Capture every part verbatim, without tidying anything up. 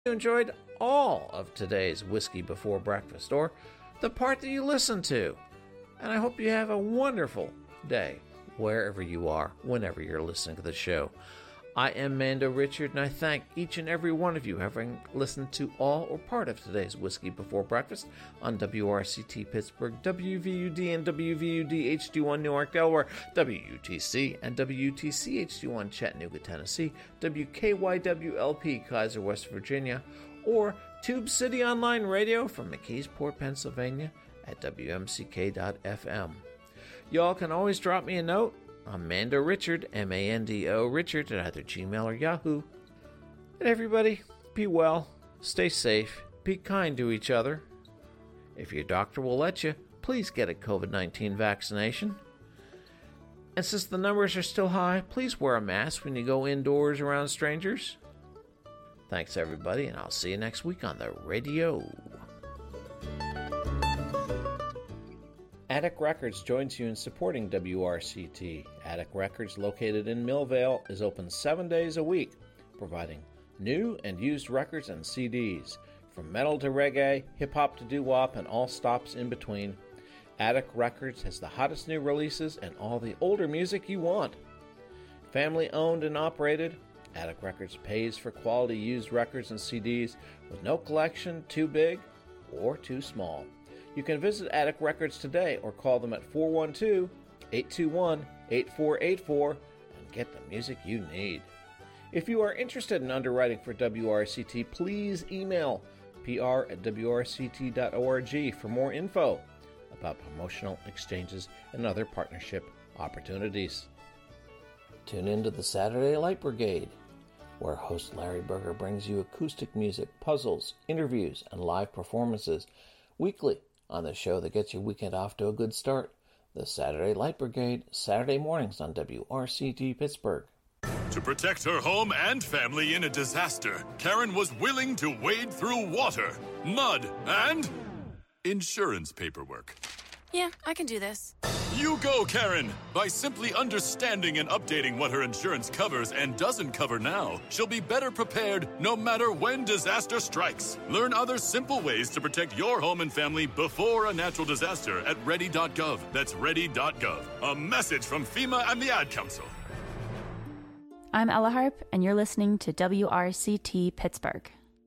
you enjoyed all of today's Whiskey Before Breakfast, or the part that you listened to. And I hope you have a wonderful day, wherever you are, whenever you're listening to the show. I am Mando Richard, and I thank each and every one of you having listened to all or part of today's Whiskey Before Breakfast on W R C T Pittsburgh, W V U D and W V U D H D one Newark, Delaware, W U T C and W U T C H D one Chattanooga, Tennessee, W K Y W L P Kaiser, West Virginia, or Tube City Online Radio from McKeesport, Pennsylvania at W M C K dot F M. Y'all can always drop me a note. I'm Mando Richard, M A N D O Richard, at either Gmail or Yahoo. And everybody, be well, stay safe, be kind to each other. If your doctor will let you, please get a COVID nineteen vaccination. And since the numbers are still high, please wear a mask when you go indoors around strangers. Thanks, everybody, and I'll see you next week on the radio. Attic Records joins you in supporting W R C T. Attic Records, located in Millvale, is open seven days a week, providing new and used records and C Ds. From metal to reggae, hip-hop to doo-wop, and all stops in between, Attic Records has the hottest new releases and all the older music you want. Family owned and operated, Attic Records pays for quality used records and C Ds with no collection too big or too small. You can visit Attic Records today or call them at four one two, eight two one, eight four eight four and get the music you need. If you are interested in underwriting for W R C T, please email P R at W R C T dot org for more info about promotional exchanges and other partnership opportunities. Tune in to the Saturday Light Brigade, where host Larry Berger brings you acoustic music, puzzles, interviews, and live performances weekly on the show that gets your weekend off to a good start. The Saturday Light Brigade, Saturday mornings on W R C T Pittsburgh. To protect her home and family in a disaster, Karen was willing to wade through water, mud, and insurance paperwork. Yeah, I can do this. You go, Karen! By simply understanding and updating what her insurance covers and doesn't cover now, she'll be better prepared no matter when disaster strikes. Learn other simple ways to protect your home and family before a natural disaster at ready dot gov. That's ready dot gov. A message from FEMA and the Ad Council. I'm Ella Harp, and you're listening to W R C T Pittsburgh.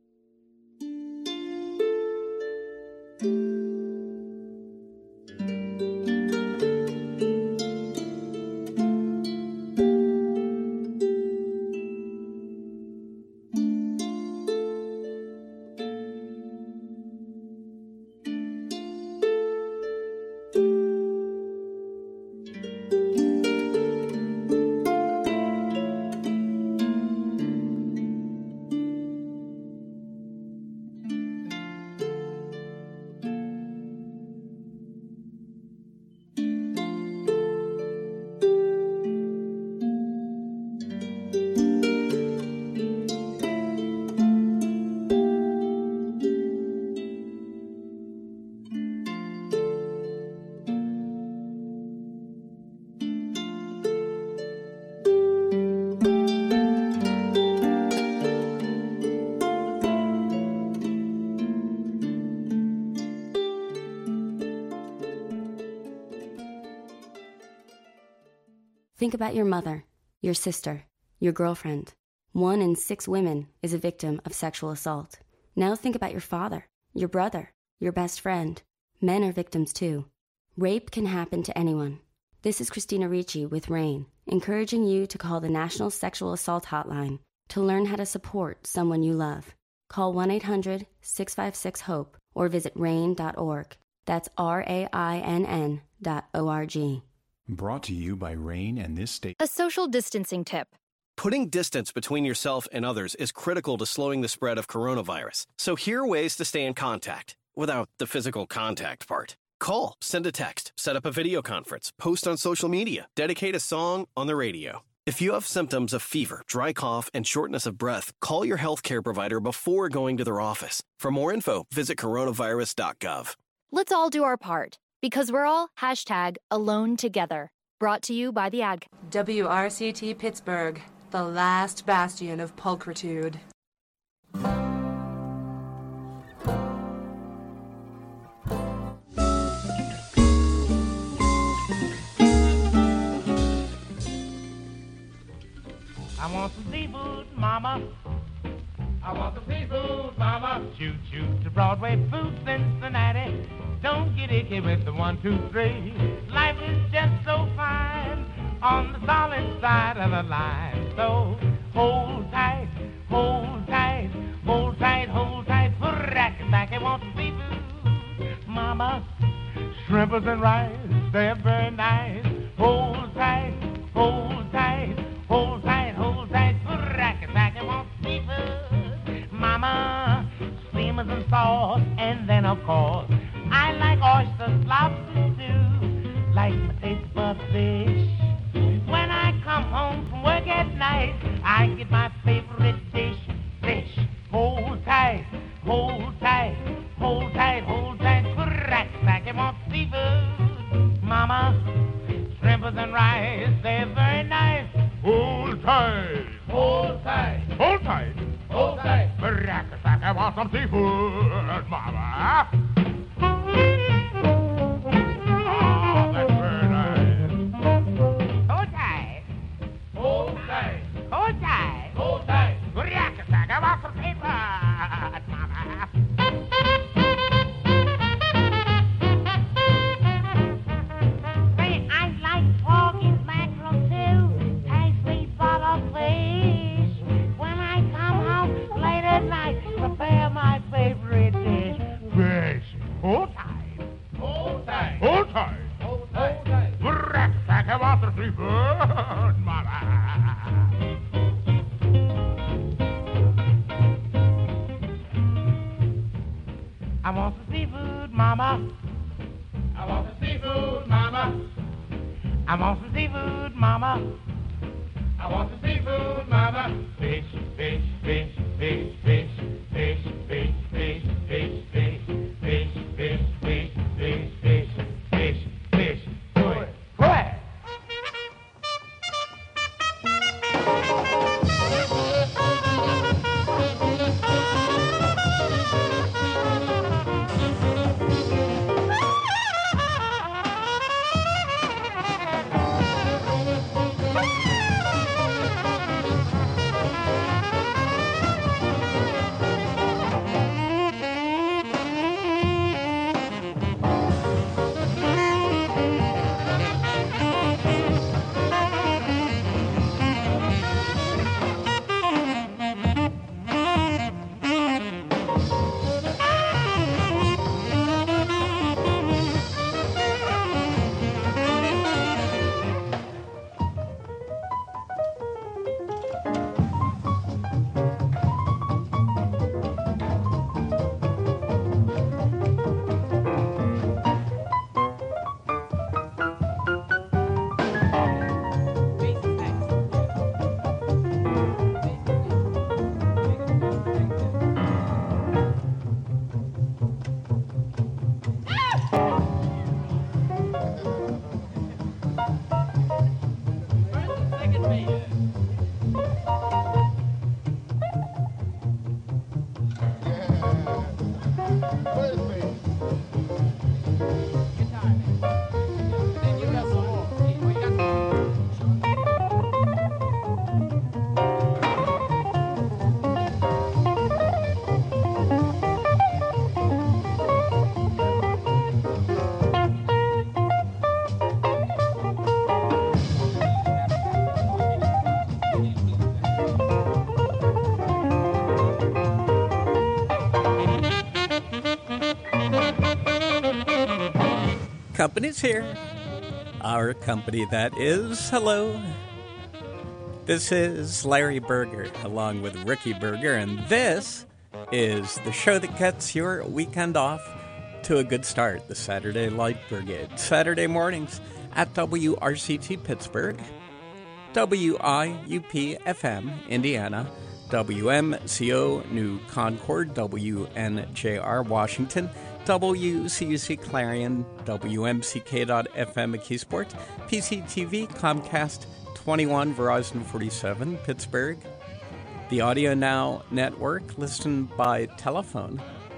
Think about your mother, your sister, your girlfriend. One in six women is a victim of sexual assault. Now think about your father, your brother, your best friend. Men are victims too. Rape can happen to anyone. This is Christina Ricci with RAIN, encouraging you to call the National Sexual Assault Hotline to learn how to support someone you love. Call one eight hundred, six five six, HOPE or visit rain dot org. That's R A I N N dot O R G. Brought to you by RAIN and this state. A social distancing tip. Putting distance between yourself and others is critical to slowing the spread of coronavirus. So here are ways to stay in contact without the physical contact part. Call, send a text, set up a video conference, post on social media, dedicate a song on the radio. If you have symptoms of fever, dry cough, and shortness of breath, call your healthcare provider before going to their office. For more info, visit coronavirus dot gov. Let's all do our part, because we're all hashtag alone together. Brought to you by the Ad. W R C T Pittsburgh, the last bastion of pulchritude. I want some seafood, mama. I want some seafood, mama. Shoot, shoot to Broadway Food Cincinnati. Don't get icky with the one, two, three. Life is just so fine on the solid side of the line. So hold tight, hold tight, hold tight, hold tight. Rack-a-tack, I want some seafood, mama. Shrimpers and rice, they're very nice. Hold tight, hold tight, hold tight, hold tight. Rack-a-tack, I want some seafood, mama. Steamers and sauce, and then of course I like oysters, lobsters too, like my taste bud fish. When I come home from work at night, I get my favorite dish, fish. Hold tight, hold tight, hold tight, hold tight. Rack-a-tack, I want seafood, mama. Shrimpers and rice, they're very nice. Hold tight, hold tight, hold tight, hold tight. Rack-a-tack, I want some seafood, mama. Oh, that's very nice. Hold tight, hold tight, hold tight, hold tight. Rack-a-tack, I want some seafood, mama. Say, I like pork and mackerel too. Taste sweet butter fish. When I come home late at night, prepare my favorite dish, fish. Hold tight, hold tight, hold tight, hold tight. Rack-a-tack, I want some seafood, mama. I want some seafood, mama. I want some seafood, mama. I want some seafood, mama. I want some seafood, mama. Fish, fish, fish, fish, fish, fish, fish, fish, fish, fish, fish, fish, fish, fish, fish, fish, fish. Do it. Quick. Company's here. Our company, that is. Hello. This is Larry Berger, along with Ricky Berger, and this is the show that gets your weekend off to a good start, the Saturday Light Brigade. Saturday mornings at W R C T Pittsburgh, W I U P F M Indiana, W M C O New Concord, W N J R Washington, W C U C Clarion, W M C K dot F M McKeesport, P C T V, Comcast twenty-one, Verizon forty-seven, Pittsburgh. The Audio Now Network, listen by telephone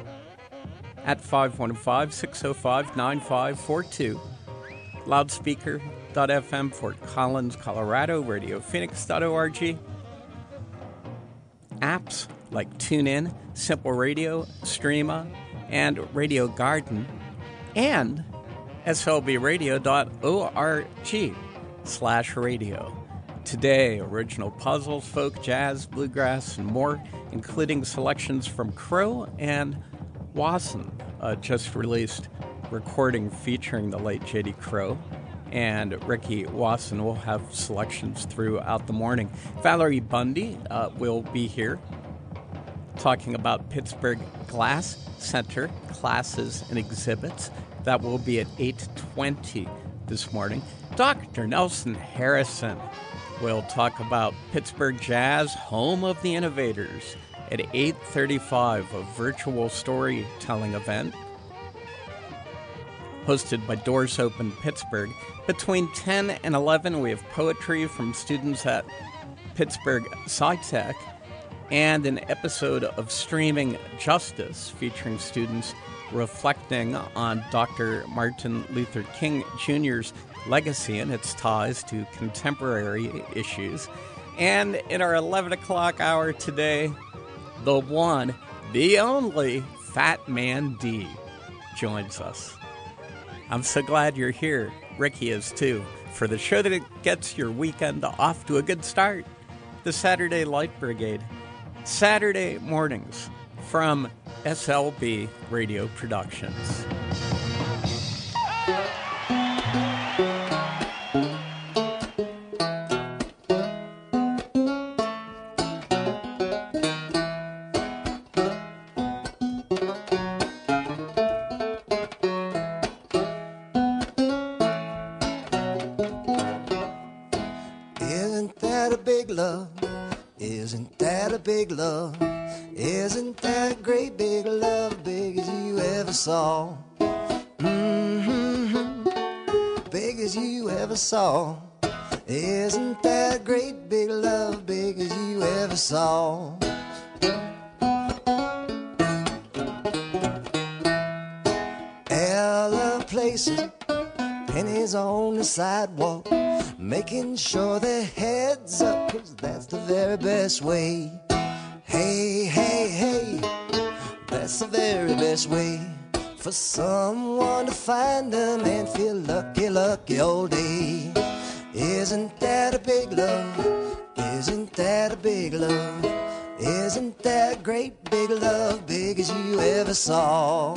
at five one five, six oh five, nine five four two. Loudspeaker dot F M, Fort Collins, Colorado, radio phoenix dot org. apps like TuneIn, Simple Radio, Streama, and Radio Garden, and S L B radio dot org slash radio. Today, original puzzles, folk, jazz, bluegrass, and more, including selections from Crow and Wasson, uh, just released recording featuring the late J D Crow. And Ricky Wasson will have selections throughout the morning. Valerie Bundy uh, will be here talking about Pittsburgh Glass Center classes and exhibits. That will be at eight twenty this morning. Doctor Nelson Harrison will talk about Pittsburgh Jazz, home of the innovators, at eight thirty-five, a virtual storytelling event hosted by Doors Open Pittsburgh. Between ten and eleven, we have poetry from students at Pittsburgh SciTech and an episode of Streaming Justice featuring students reflecting on Doctor Martin Luther King Junior's legacy and its ties to contemporary issues. And in our eleven o'clock hour today, the one, the only Fat Man D joins us. I'm so glad you're here. Ricky is too, for the show that gets your weekend off to a good start. The Saturday Light Brigade. Saturday mornings from S L B Radio Productions. Big love, isn't that a great big love, big as you ever saw? Mm-hmm. Big as you ever saw. Isn't that a great big love, big as you ever saw? Ella places pennies on the sidewalk, making sure their heads up, 'cause that's the very best way. Hey, hey, hey, that's the very best way for someone to find them and feel lucky, lucky all day. Isn't that a big love? Isn't that a big love? Isn't that a great big love, big as you ever saw?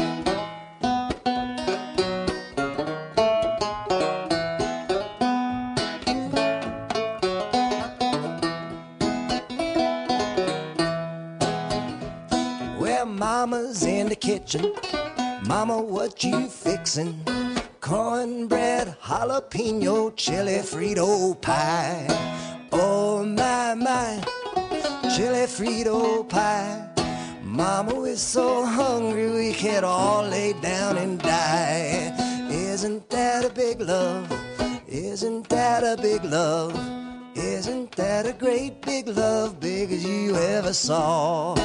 Mama's in the kitchen. Mama, what you fixin'? Cornbread, jalapeno, chili Frito pie. Oh my, my, chili Frito pie. Mama, we're so hungry we could all lay down and die. Isn't that a big love? Isn't that a big love? Isn't that a great big love, big as you ever saw?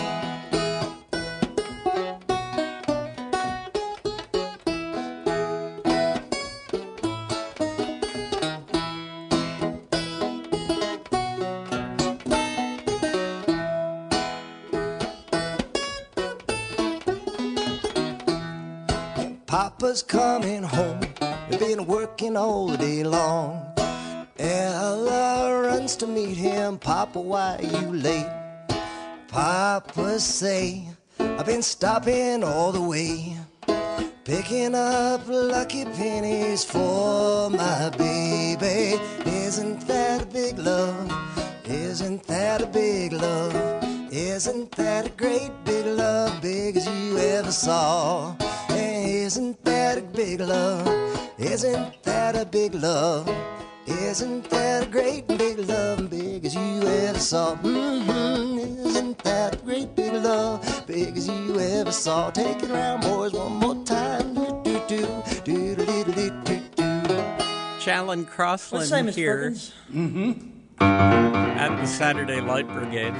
Papa's coming home, they've been working all day long. Ella runs to meet him, Papa, why are you late? Papa say, I've been stopping all the way, picking up lucky pennies for my baby. Isn't that a big love? Isn't that a big love? Isn't that a great big love, big as you ever saw? Isn't that a big love? Isn't that a big love? Isn't that a great big love, big as you ever saw? Mm-hmm. Isn't that a great big love, big as you ever saw? Take it around, boys, one more time. Do, do, do, do, do, do, do, do, do. Challen Crossland What's here mm-hmm. at the Saturday Light Brigade.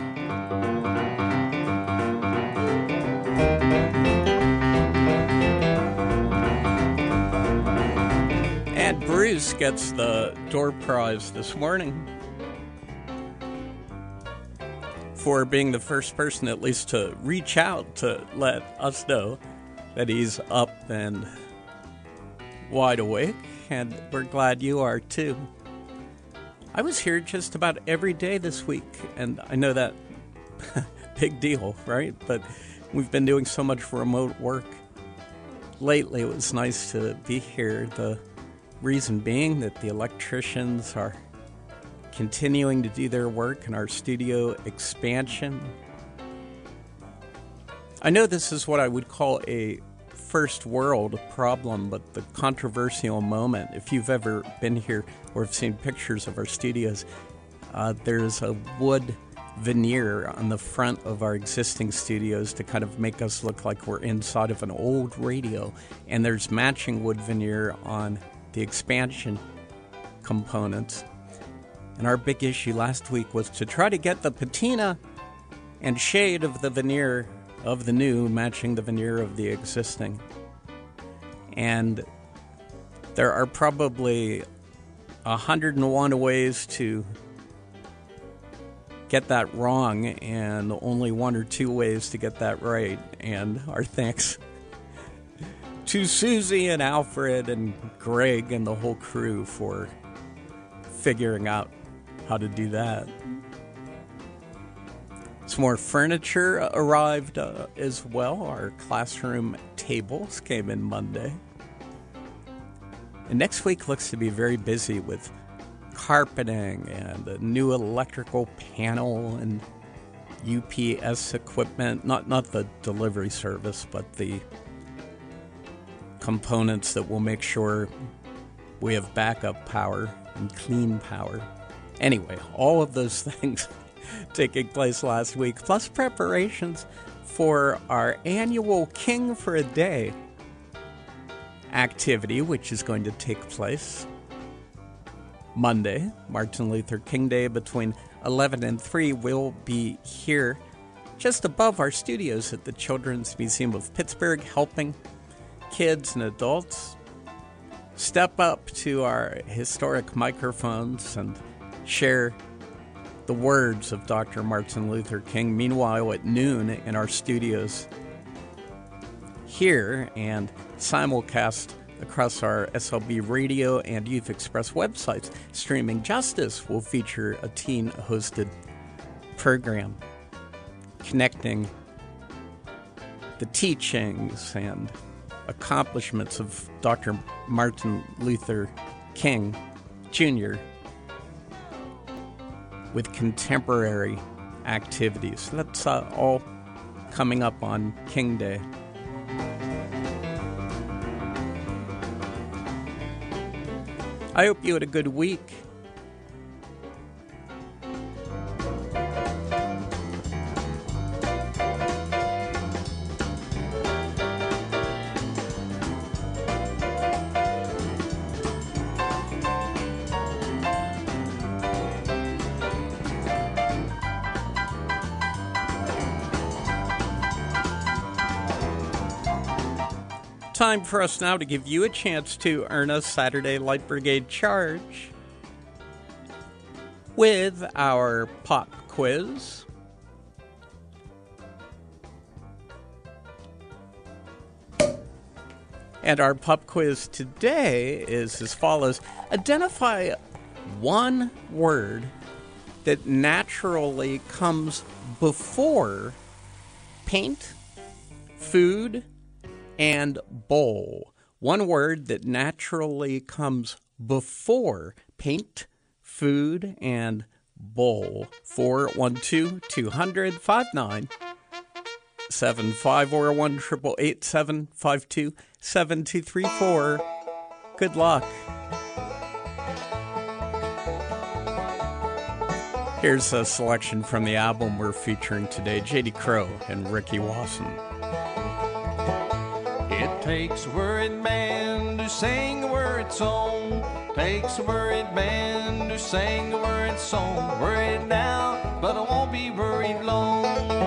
And Bruce gets the door prize this morning. for being the first person at least to reach out to let us know that he's up and wide awake, and we're glad you are too. I was here just about every day this week, and I know that big deal, right? But we've been doing so much remote work. Lately, it was nice to be here. The reason being that the electricians are continuing to do their work in our studio expansion. I know this is what I would call a first world problem, but the controversial moment, if you've ever been here or have seen pictures of our studios, uh, there's a wood veneer on the front of our existing studios to kind of make us look like we're inside of an old radio, and there's matching wood veneer on the expansion components. And our big issue last week was to try to get the patina and shade of the veneer of the new matching the veneer of the existing. And there are probably a hundred and one ways to get that wrong, and only one or two ways to get that right. And our thanks to Susie and Alfred and Greg and the whole crew for figuring out how to do that. Some more furniture arrived uh, as well. Our classroom tables came in Monday. And next week looks to be very busy with carpeting and a new electrical panel and U P S equipment. Not, not the delivery service, but the components that will make sure we have backup power and clean power. Anyway, all of those things taking place last week, plus preparations for our annual King for a Day activity, which is going to take place Monday, Martin Luther King Day, between eleven and three. We'll be here just above our studios at the Children's Museum of Pittsburgh, helping kids and adults step up to our historic microphones and share the words of Doctor Martin Luther King. Meanwhile, at noon in our studios here and simulcast across our S L B radio and Youth Express websites, Streaming Justice will feature a teen-hosted program connecting the teachings and accomplishments of Doctor Martin Luther King Junior with contemporary activities. That's uh, all coming up on King Day. I hope you had a good week. Time for us now to give you a chance to earn a Saturday Light Brigade charge with our pop quiz. And our pop quiz today is as follows. Identify one word that naturally comes before paint, food, and bowl. One word that naturally comes before paint, food, and bowl. four one two, two hundred, five nine seven five or one eight eight eight, seven five two, seven two three four. Good luck. Here's a selection from the album we're featuring today, J D Crowe and Ricky Wasson. It takes a worried man to sing a worried song. Takes a worried man to sing a worried song. Worried now, but I won't be worried long.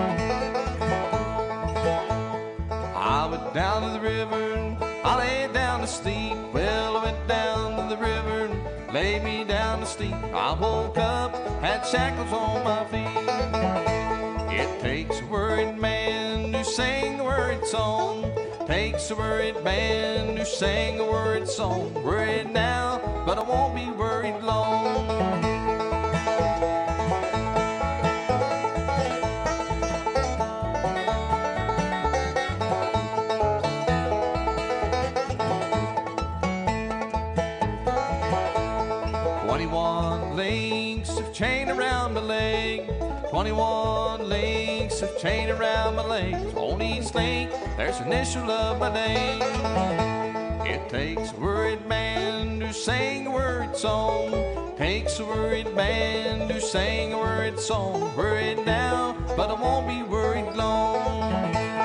I went down to the river, I lay down to sleep. Well, I went down to the river, laid me down to sleep. I woke up, had shackles on my feet. It takes a worried man to sing a worried song. Takes a worried man to sing a worried song. Worried now, but I won't be worried long. Twenty-one links of chain around my leg. Twenty-one links of chain around my legs. On each link, there's the initial of my name. It takes a worried man to sing a worried song. Takes a worried man to sing a worried song. Worried now, but I won't be worried long.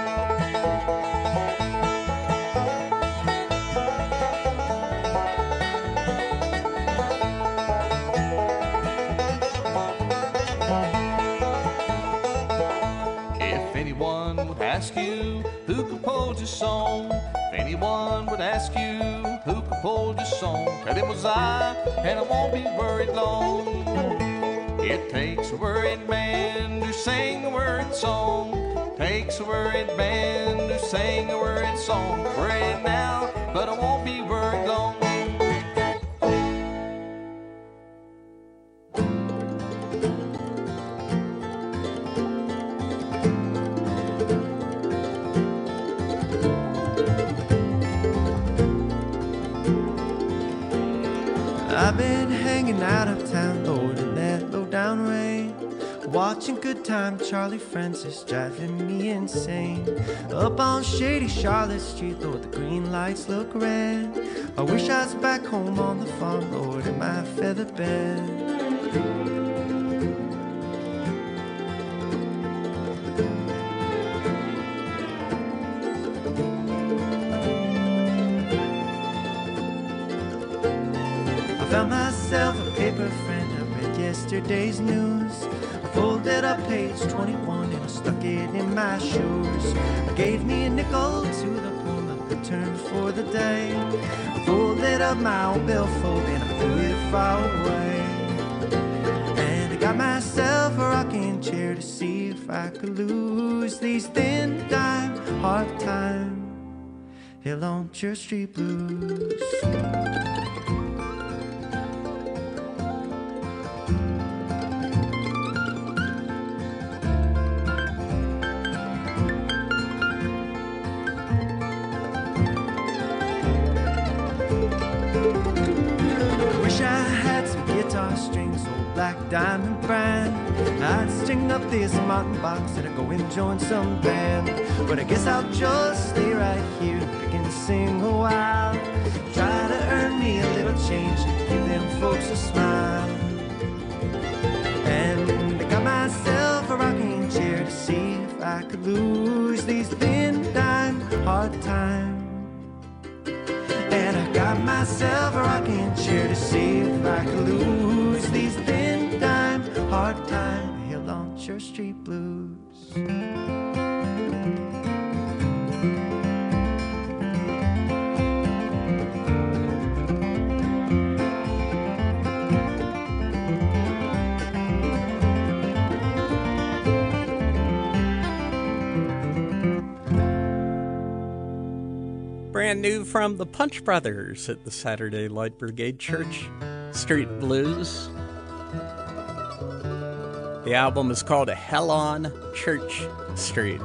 Ask you who composed your song. If anyone would ask you who composed your song, tell him it was I, and I won't be worried long. It takes a worried man to sing a worried song. Takes a worried man to sing a worried song. Worried now, but I won't be worried long. I've been hanging out of town, Lord, in that low down rain, watching Good Time Charlie Francis driving me insane. Up on shady Charlotte Street, Lord, the green lights look red. I wish I was back home on the farm, Lord, in my feather bed. Found myself a paper friend, I read yesterday's news. I folded up page twenty-one and I stuck it in my shoes. I gave me a nickel to the poor monk that turned for the day. I folded up my old billfold and I threw it far away. And I got myself a rocking chair to see if I could lose these thin dime hard time Hill on Church Street blues. Strings, old black diamond brand. I'd string up this mountain box and I'd go and join some band. But I guess I'll just stay right here, pick and sing a while. Try to earn me a little change and give them folks a smile. And I got myself a rocking chair to see if I could lose these thin dime hard time. And I got myself a rocking chair to see if I could lose these thin dime hard time Hill on Church Street blues. Brand new from the Punch Brothers at the Saturday Light Brigade Church Street Blues. The album is called Hell on Church Street.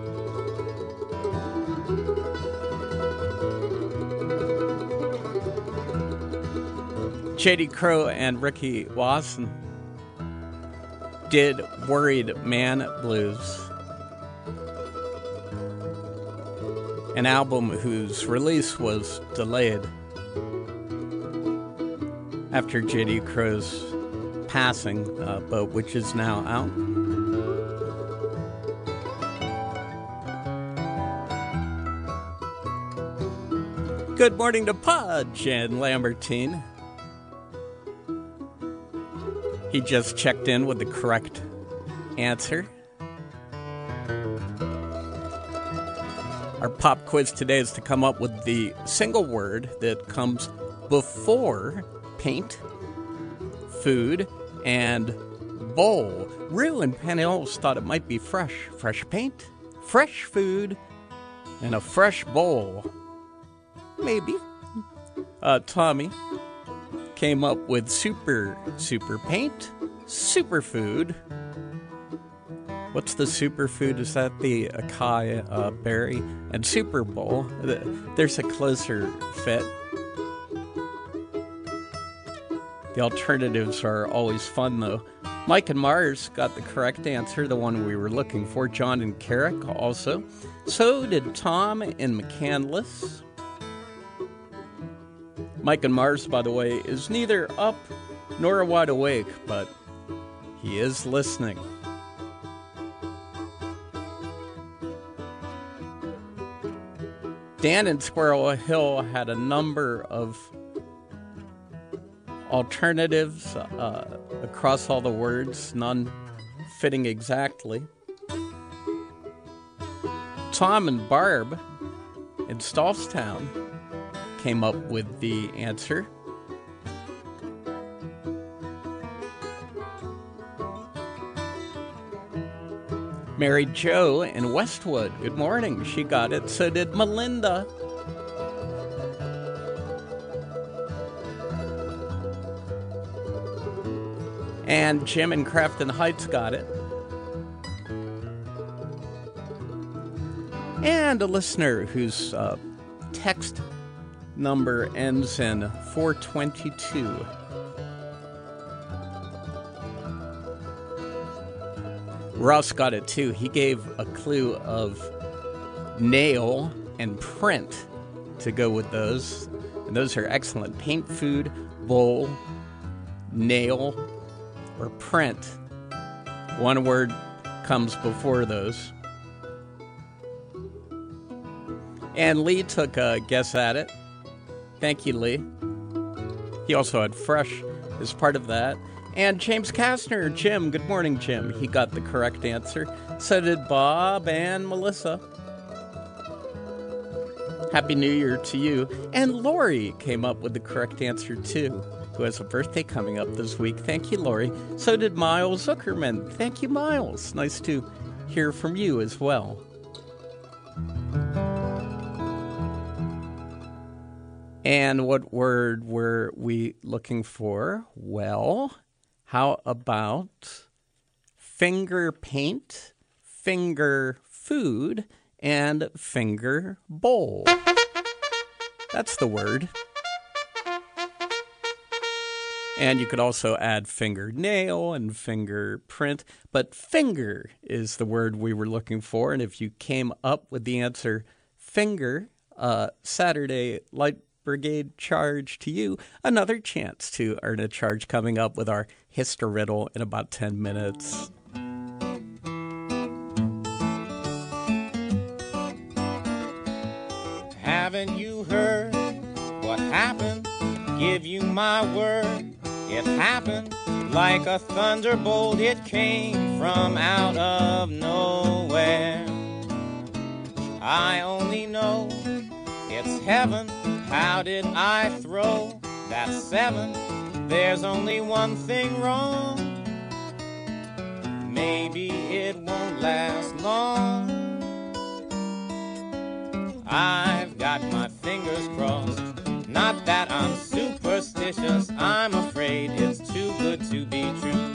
J D Crowe and Ricky Wasson did Worried Man Blues, an album whose release was delayed after J D Crowe's passing, uh, but which is now out. Good morning to Pudge and Lambertine. He just checked in with the correct answer. Our pop quiz today is to come up with the single word that comes before paint, food, and bowl. Rue and Penn Hills thought it might be fresh. Fresh paint, fresh food, and a fresh bowl. Maybe. Uh, Tommy came up with super, super paint, superfood. What's the superfood? Is that the acai uh, berry? And Super Bowl. There's a closer fit. The alternatives are always fun, though. Mike and Mars got the correct answer, the one we were looking for. John and Carrick also. So did Tom in McCandless. Mike and Mars, by the way, is neither up nor wide awake, but he is listening. Dan in Squirrel Hill had a number of alternatives uh, across all the words, none fitting exactly. Tom and Barb in Stolfstown came up with the answer. Mary Jo in Westwood, good morning. She got it. So did Melinda. And Jim in Crafton Heights got it. And a listener whose uh, text number ends in four twenty-two. Russ got it too. He gave a clue of nail and print to go with those. And those are excellent. Paint, food, bowl, nail, or print. One word comes before those. And Lee took a guess at it. Thank you, Lee. He also had fresh as part of that. And James Kastner, Jim, good morning, Jim. He got the correct answer. So did Bob and Melissa. Happy New Year to you. And Lori came up with the correct answer, too, who has a birthday coming up this week. Thank you, Lori. So did Miles Zuckerman. Thank you, Miles. Nice to hear from you as well. And what word were we looking for? Well, how about finger paint, finger food, and finger bowl? That's the word. And you could also add fingernail and fingerprint, but finger is the word we were looking for. And if you came up with the answer finger, uh, Saturday Light Brigade charge to you. Another chance to earn a charge coming up with our History Riddle in about ten minutes. Haven't you heard what happened? Give you my word. It happened like a thunderbolt. It came from out of nowhere. I only know it's heaven. How did I throw that seven? There's only one thing wrong. Maybe it won't last long. I've got my fingers crossed. Not that I'm superstitious. I'm afraid it's too good to be true.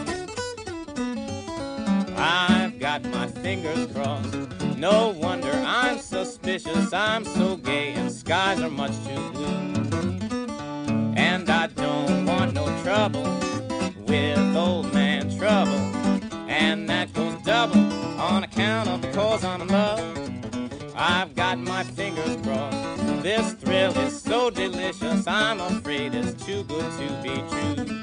I've got my fingers crossed. No wonder I'm suspicious. I'm so gay and skies are much too blue. And I don't want no trouble with old man trouble. And that goes double on account of the cause I'm in love. I've got my fingers crossed. This thrill is so delicious. I'm afraid it's too good to be true.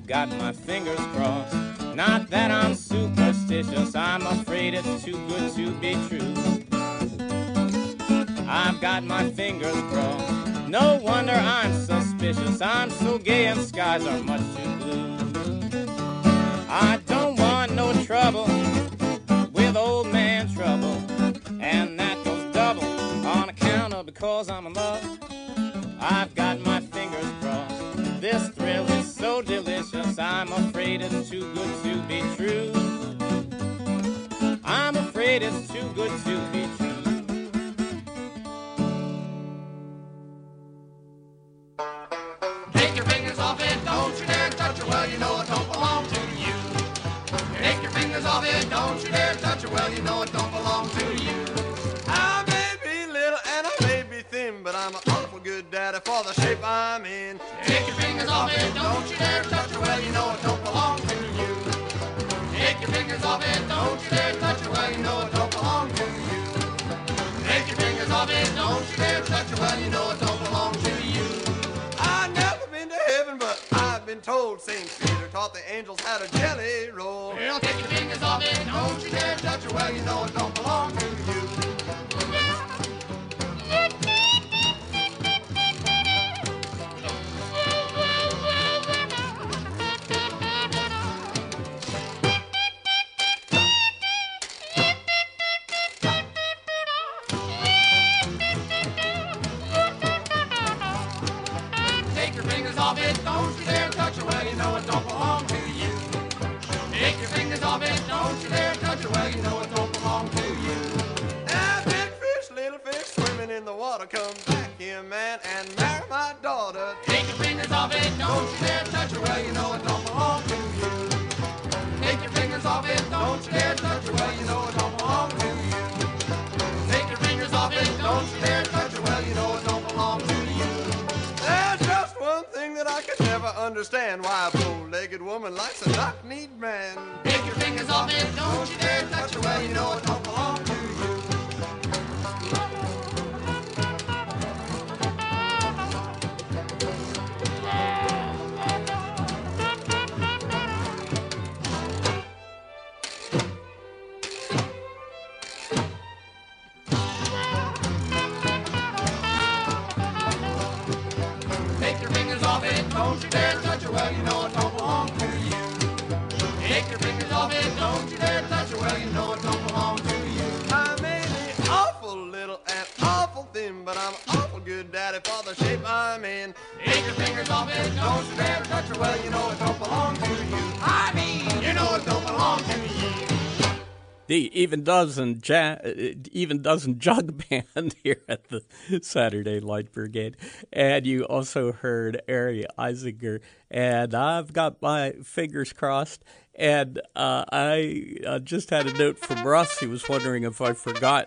I've got my fingers crossed. Not that I'm superstitious, I'm afraid it's too good to be true. I've got my fingers crossed. No wonder I'm suspicious, I'm so gay and skies are much too blue. I don't want no trouble with old man trouble, and that goes double on account of because I'm in love. I've got my fingers crossed. This thrill is so delicious, I'm afraid it's too good to be true. I'm afraid it's too good to be true. Take your fingers off it, don't you dare touch it, well you know it don't belong to you. Take your fingers off it, don't you dare touch it, well you know it don't belong to you. I may be little and I may be thin, but I'm an awful good daddy for the shape I'm in. Take your fingers off it, don't you dare touch it, well you know it don't belong to you. Take your fingers off it, don't you dare touch it, well you know it don't belong to you. Take your fingers off it, don't you dare touch it, well you know it don't belong to you. I've never been to heaven, but I've been told Saint Peter taught the angels how to jelly roll. Well, take your fingers off it, don't you dare touch it, well you know it don't belong to you. Take your fingers off it, don't you dare touch it, well you know it don't belong to you. Take your fingers off it, don't you dare touch it, well you know it don't belong to you. Now big fish, little fish, swimming in the water, come back here, man, and marry my daughter. Take your fingers off it, don't you dare touch it, well you know it don't belong to you. Take your fingers off it, don't you dare touch it, well you know it don't belong to you. Take your fingers off it, don't you dare touch it, well you know it don't belong to you. There's just one thing that I could never understand, why a bow-legged woman likes a knock-kneed man. Take your fingers off it, don't you dare touch it, well you know it don't belong to you. Take your fingers off it, don't you dare touch it, well you know it don't belong to you. Take your fingers off it, don't you dare touch it, well you know it don't belong to you. I may be awful little and awful thin, but I'm an awful good daddy for the shape I'm in. Take your fingers off it, don't you dare touch it, well you know it don't belong to you. I mean, you know it don't belong to you. The Even Dozen ja- Even Dozen Jug Band here at the Saturday Light Brigade. And you also heard Ari Eisinger. And I've got my fingers crossed. And uh, I uh, just had a note from Russ. He was wondering if I forgot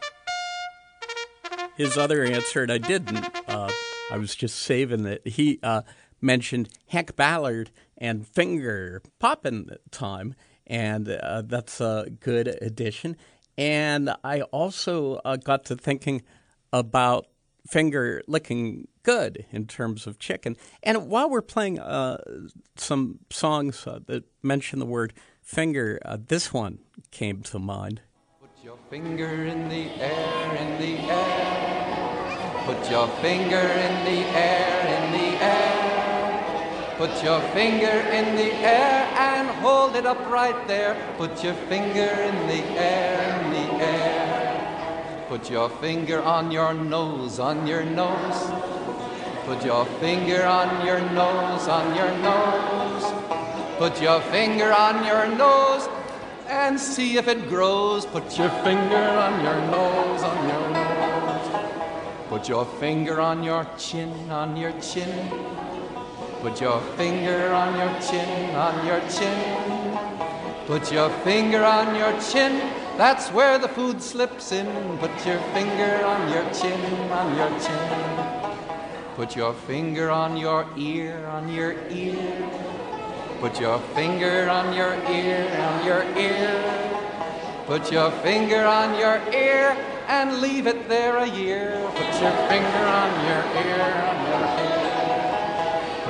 his other answer, and I didn't. Uh, I was just saving it. He uh, mentioned Hank Ballard and Finger Poppin' Time. And uh, that's a good addition. And I also uh, got to thinking about finger licking good in terms of chicken. And while we're playing uh, some songs uh, that mention the word finger, uh, this one came to mind. Put your finger in the air, in the air. Put your finger in the air, in the air. Put your finger in the air and hold it up right there. Put your finger in the air, in the air. Put your finger on your nose, on your nose. Put your finger on your nose, on your nose. Put your finger on your nose and see if it grows. Put your finger on your nose, on your nose. Put your finger on your chin, on your chin. Put your finger on your chin, on your chin. Put your finger on your chin, that's where the food slips in. Put your finger on your chin, on your chin. Put your finger on your ear, on your ear. Put your finger on your ear, on your ear. Put your finger on your ear and leave it there a year. Put your finger on your ear, on your ear.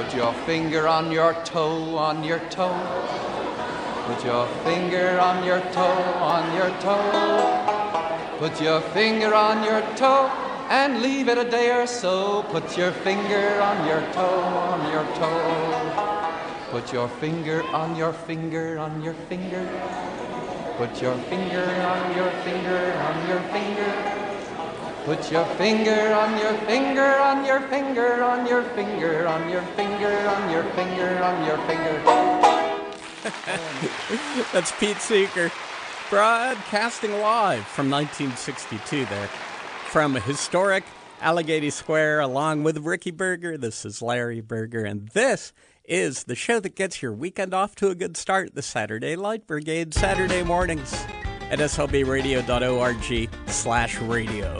Put your finger on your toe, on your toe. Put your finger on your toe, on your toe. Put your finger on your toe and leave it a day or so. Put your finger on your toe, on your toe. Put your finger on your finger, on your finger. Put your finger on your finger, on your finger. Put your finger on your finger, on your finger, on your finger, on your finger, on your finger, on your finger. That's Pete Seeger, broadcasting live from nineteen sixty-two there. From historic Allegheny Square, along with Ricky Berger, this is Larry Berger, and this is the show that gets your weekend off to a good start, the Saturday Light Brigade, Saturday mornings at S L B radio dot org slash radio.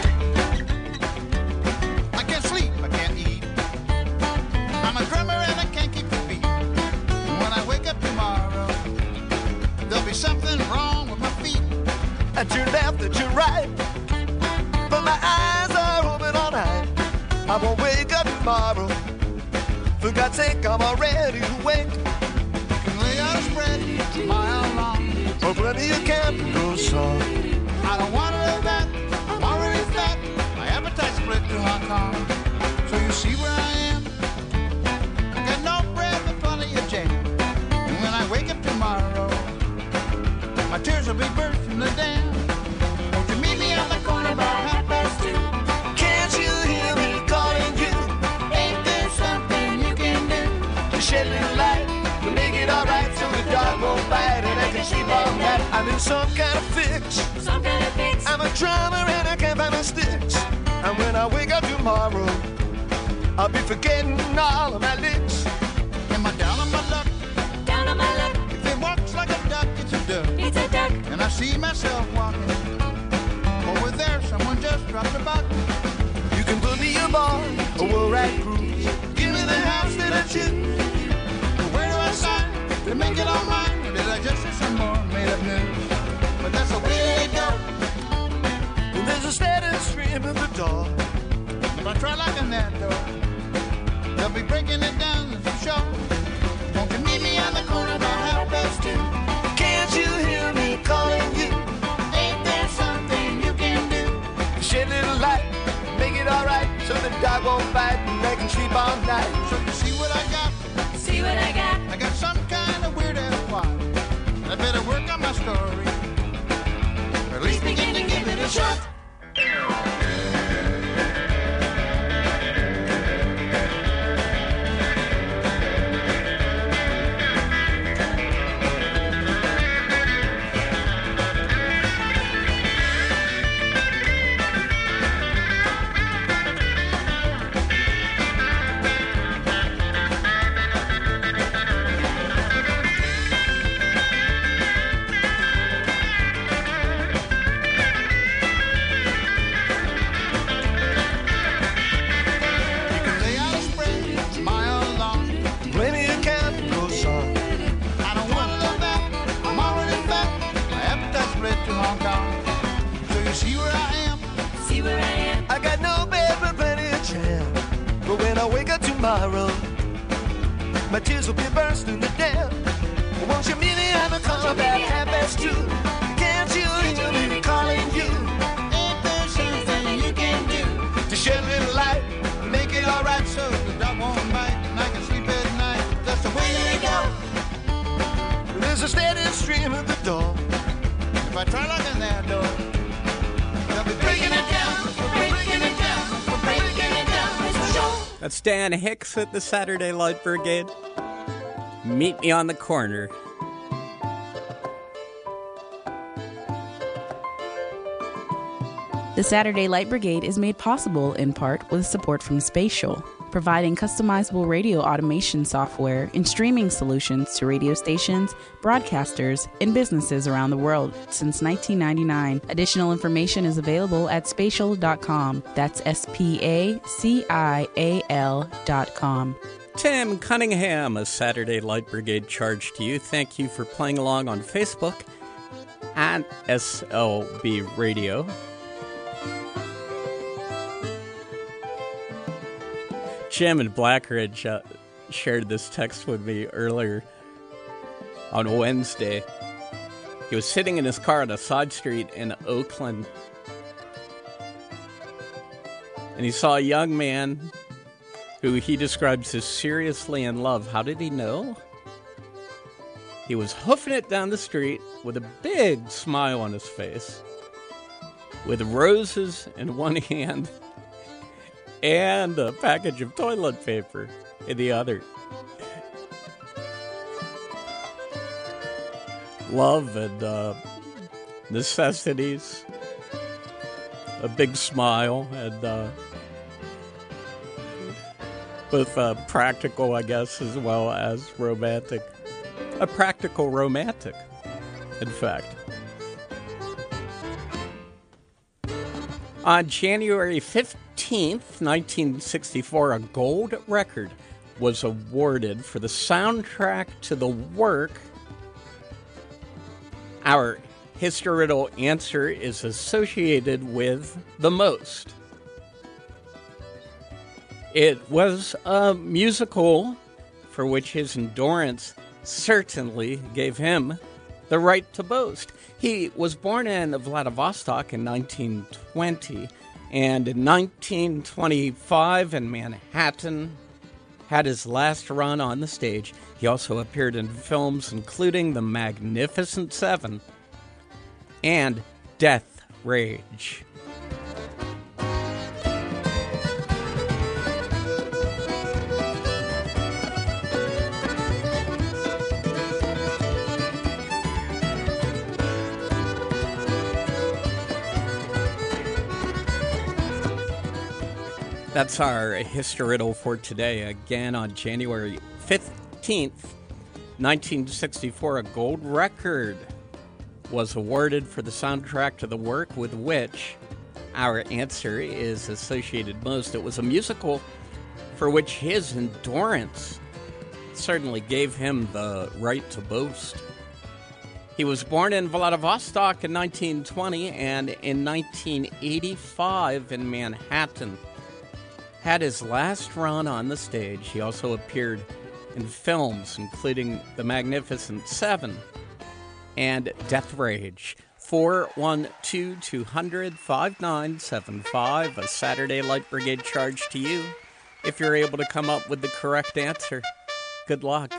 I can't sleep, I can't eat. I'm a drummer and I can't keep the beat. When I wake up tomorrow, there'll be something wrong with my feet. At your left, at your right, but my eyes are open all night. I won't wake up tomorrow. For God's sake, I'm already awake. Can lay out a spread a mile long. Oh, plenty of capital song. I don't want to live that. I'm already fat. My appetite's split to Hong Kong. So you see where I am. I got no bread but plenty of jam. And when I wake up tomorrow, my tears will be burst from the dam. Won't you meet me on the corner about half past two? Can't you hear me calling you? Ain't there something you can do To shed a little light, to make it alright, so the dog won't bite and I can sleep all night. I'm in some kind of fix. Some kind of fix. I'm a drummer and I can't find my sticks. And when I wake up tomorrow, I'll be forgetting all of my licks. Am I down on my luck? Down on my luck. If it walks like a duck, it's a duck. It's a duck. And I see myself walking. Over there, someone just dropped a buck. You can put me a ball, or we'll ride cruise. Give me the house that I choose. Where do I sign to make it all mine? Or did I just see some more made up news? But that's the way they go. And there's a steady stream at the door. If I try locking that door, they'll be breaking it down for sure. Won't you meet me on the corner about half past two? Can't you hear me calling you? Ain't there something you can do? Shed a little light, make it alright, so the dog won't bite and I can sleep all night. So you see what I got? See what I got? I got some kind of weird ass plot. I better work on my story, or at least begin to give it a shot. Tomorrow, my tears will be bursting to death. Won't you meet me at the corner about half past two? Can't you hear me calling you? Ain't there something you can do To shed a little light, make it alright, so the dog won't bite and I can sleep at night? That's the way they go. There's a steady stream at the door. If I try locking that door, they'll be breaking it down, breaking it down, breaking it down. It's a show. That's Dan Hicks at the Saturday Light Brigade. Meet me on the corner. The Saturday Light Brigade is made possible in part with support from Spatial, providing customizable radio automation software and streaming solutions to radio stations, broadcasters, and businesses around the world since nineteen ninety-nine. Additional information is available at spatial dot com. That's S P A C I A L dot com. Tim Cunningham, a Saturday Light Brigade charge to you. Thank you for playing along on Facebook at S L B Radio. Jim in Blackridge, uh, shared this text with me earlier on Wednesday. He was sitting in his car on a side street in Oakland, and he saw a young man who he describes as seriously in love. How did he know? He was hoofing it down the street with a big smile on his face, with roses in one hand and a package of toilet paper in the other. Love and uh, necessities, a big smile, and uh, both uh, practical, I guess, as well as romantic. A practical romantic, in fact. On January fifteenth, nineteen sixty-four, a gold record was awarded for the soundtrack to the work. Our History Riddle answer is associated with the most. It was a musical for which his endurance certainly gave him the right to boast. He was born in Vladivostok in nineteen twenty, and in nineteen twenty-five in Manhattan had his last run on the stage. He also appeared in films including The Magnificent Seven and Death Rage. That's our History Riddle for today. Again, on January fifteenth, nineteen sixty-four, a gold record was awarded for the soundtrack to the work with which our answer is associated most. It was a musical for which his endurance certainly gave him the right to boast. He was born in Vladivostok in nineteen twenty, and in nineteen eighty-five in Manhattan had his last run on the stage. He also appeared in films including The Magnificent Seven and Death Rage. four one two, two hundred, five nine seven five, a Saturday Light Brigade charge to you if you're able to come up with the correct answer. Good luck.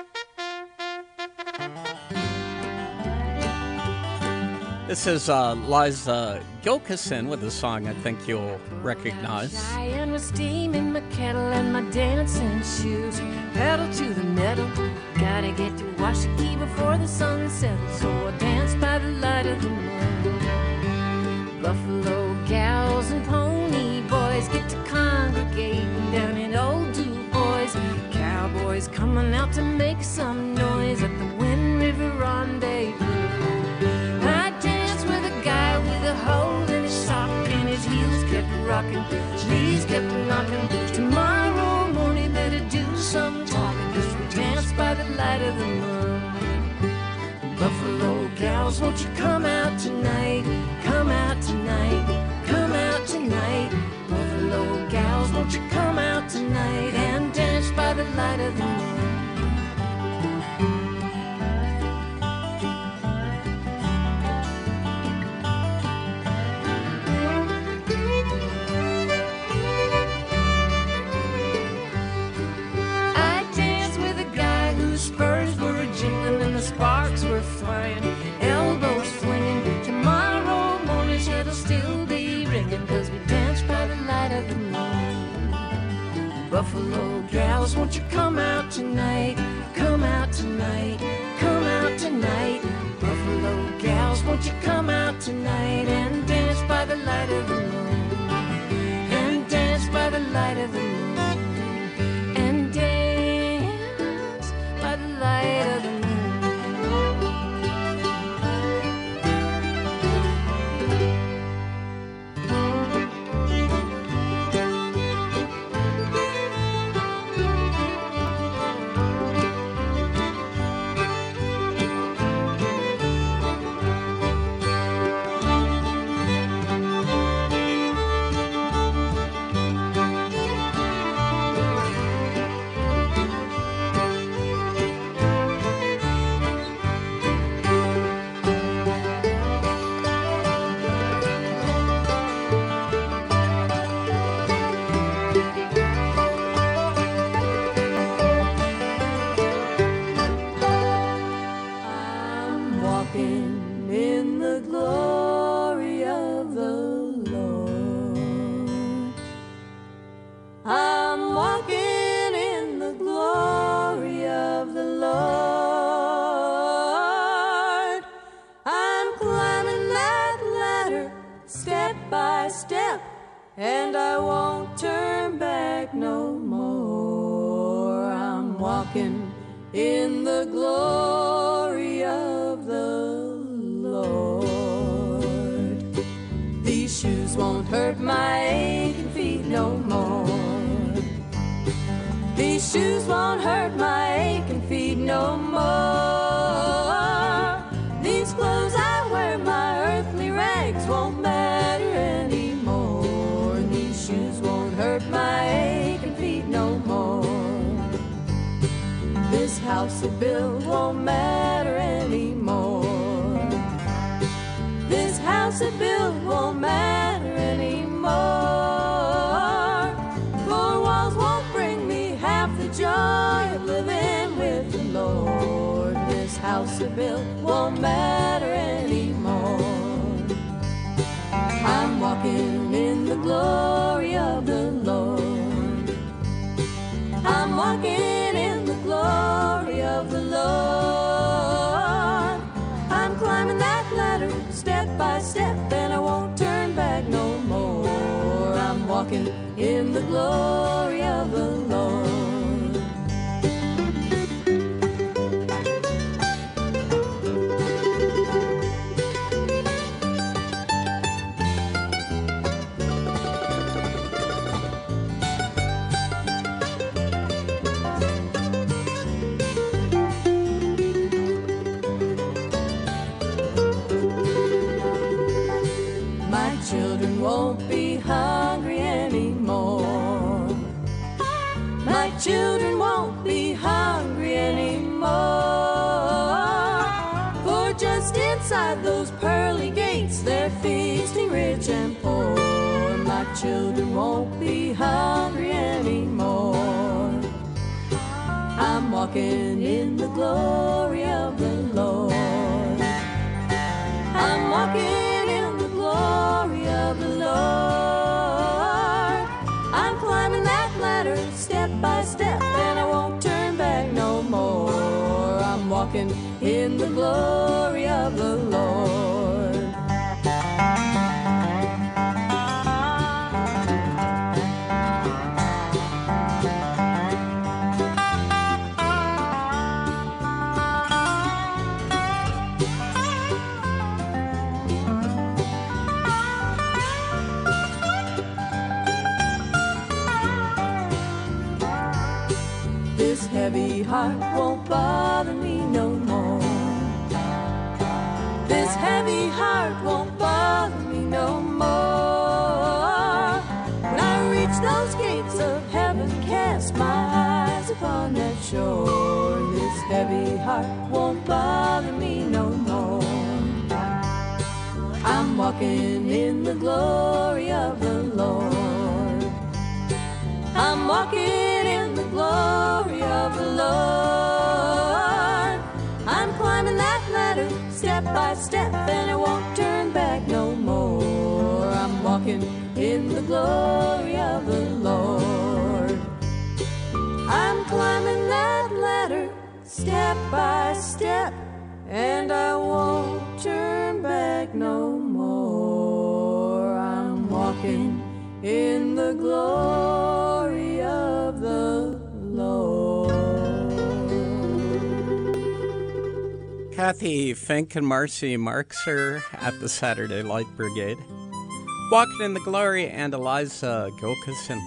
This is uh, Liza Gilkison with a song I think you'll recognize. Giant with steam in my kettle and my dancing shoes. Pedal to the metal. Gotta get to Washakie before the sun settles. So I dance by the light of the moon. Buffalo gals and pony boys get to congregating down in Old Du Bois. Cowboys coming out to make some noise at the Wind River Rendezvous. A hole in his sock and his heels kept rocking, his knees kept knocking. Tomorrow morning better do some talking, 'cause we dance by the light of the moon. Buffalo gals, won't you come out tonight? Come out tonight, come out tonight. Buffalo gals, won't you come out tonight and dance by the light of the moon? Sparks were flying, elbows flinging. Tomorrow morning it'll still be ringing, 'cause we dance by the light of the moon. Buffalo gals, won't you come out tonight? Come out tonight, come out tonight. Buffalo gals, won't you come out tonight and dance by the light of the moon? And dance by the light of the moon. And dance by the light of the moon. walking in the glory of the Lord. I'm walking in the glory of the Lord. I'm climbing that ladder step by step, and I won't turn back no more. I'm walking in the glory of the Lord. These shoes won't hurt my aching feet no more. These shoes won't hurt my aching feet no more. These clothes I wear, my earthly rags, won't matter anymore. These shoes won't hurt my aching feet no more. This house I built won't matter anymore. This house I built won't matter anymore. Four walls won't bring me half the joy of living with the Lord. This house I built won't matter anymore. I'm walking in the glory of the Lord. I'm walking in the glory of the Lord. I'm climbing that ladder step by step, and I won't turn back no more. I'm walking in the glory of the Lord. Children won't be hungry anymore. My children won't be hungry anymore. For just inside those pearly gates they're feasting rich and poor. My children won't be hungry anymore. I'm walking in the glory of the Lord. I'm walking glory of the Lord. I'm climbing that ladder step by step, and I won't turn back no more. I'm walking in the glory of the Lord. This heavy heart won't bother me no more. This heavy heart won't bother me no more. When I reach those gates of heaven, cast my eyes upon that shore. This heavy heart won't bother me no more. I'm walking in the glory of the Lord. I'm walking in the glory of the Lord. I'm climbing that ladder step by step, and I won't turn back no more. I'm walking in the glory of the Lord. I'm climbing that ladder step by step, and I won't turn back no more. I'm walking in the glory of the Lord. Kathy Fink and Marcy Marxer at the Saturday Light Brigade. Walking in the Glory, and Eliza Gilkison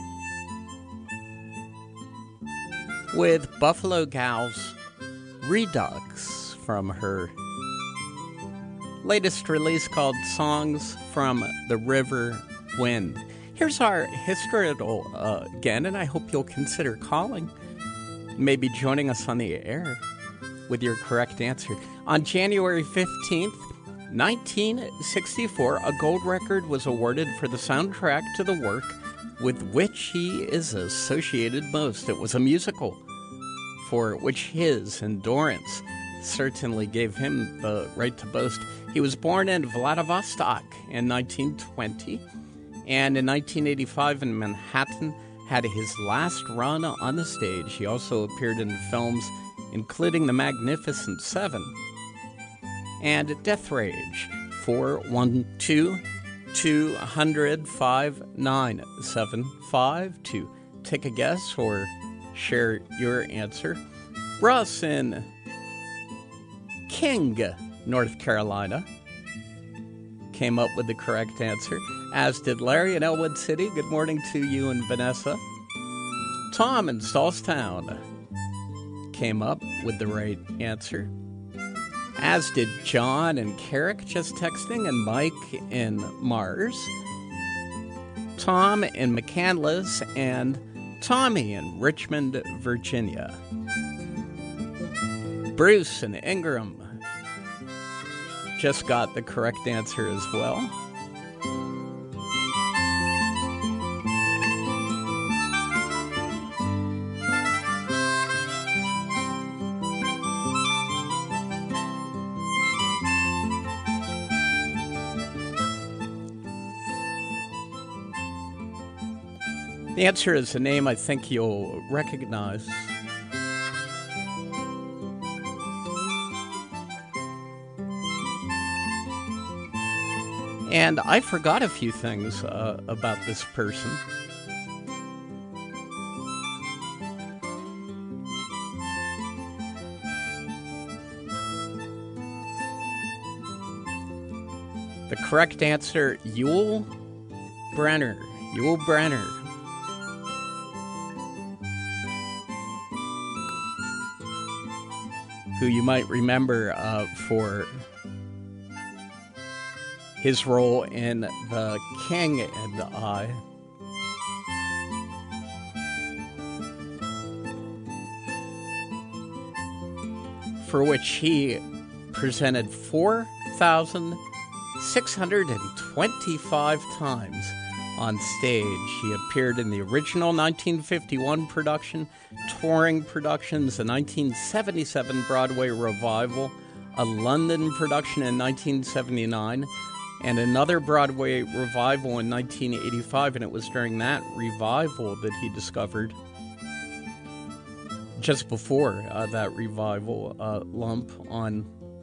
with Buffalo Gals Redux from her latest release called Songs from the River Wind. Here's our historical uh, again, and I hope you'll consider calling, maybe joining us on the air with your correct answer. On January fifteenth, nineteen sixty-four, a gold record was awarded for the soundtrack to the work with which he is associated most. It was a musical for which his endurance certainly gave him the right to boast. He was born in Vladivostok in nineteen twenty, and in nineteen eighty-five in Manhattan had his last run on the stage. He also appeared in films including The Magnificent Seven and Death Rage. four one two, two hundred, five nine seven five to take a guess or share your answer. Russ in King, North Carolina, came up with the correct answer, as did Larry in Elwood City. Good morning to you and Vanessa. Tom in Stallstown came up with the right answer, as did John and Carrick, just texting, and Mike in Mars, Tom in McCandless, and Tommy in Richmond, Virginia. Bruce in Ingram just got the correct answer as well. The answer is a name I think you'll recognize. And I forgot a few things uh, about this person. The correct answer, Yul Brynner. Yul Brynner. Who you might remember uh, for his role in The King and I. For which he presented four thousand six hundred twenty-five times on stage. He appeared in the original nineteen fifty-one production, touring productions, the nineteen seventy-seven Broadway revival, a London production in nineteen seventy-nine, and another Broadway revival in nineteen eighty-five, and it was during that revival that he discovered, just before uh, that revival, uh, lump on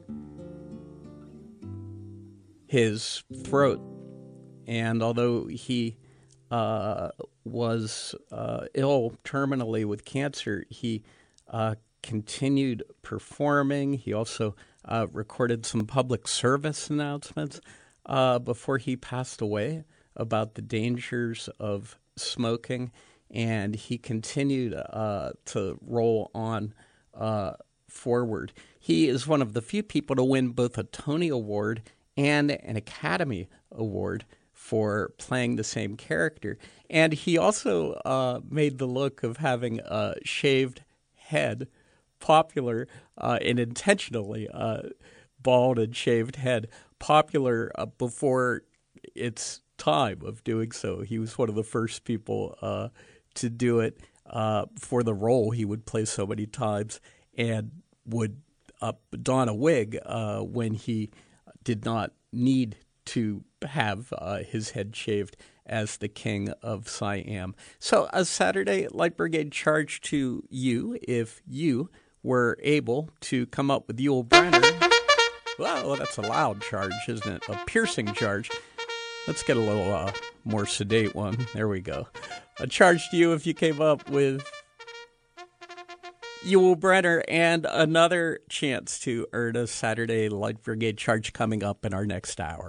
his throat. And although he uh, was uh, ill terminally with cancer, he uh, continued performing. He also uh, recorded some public service announcements uh, before he passed away about the dangers of smoking. And he continued uh, to roll on uh, forward. He is one of the few people to win both a Tony Award and an Academy Award for playing the same character. And he also uh, made the look of having a shaved head popular, uh, and intentionally uh, bald and shaved head popular uh, before its time of doing so. He was one of the first people uh, to do it uh, for the role he would play so many times, and would uh, don a wig uh, when he did not need to have uh, his head shaved as the King of Siam. So a Saturday Light Brigade charge to you if you were able to come up with Yul Brynner. Well, that's a loud charge, isn't it? A piercing charge. Let's get a little uh, more sedate one. There we go. A charge to you if you came up with Yul Brynner, and another chance to earn a Saturday Light Brigade charge coming up in our next hour.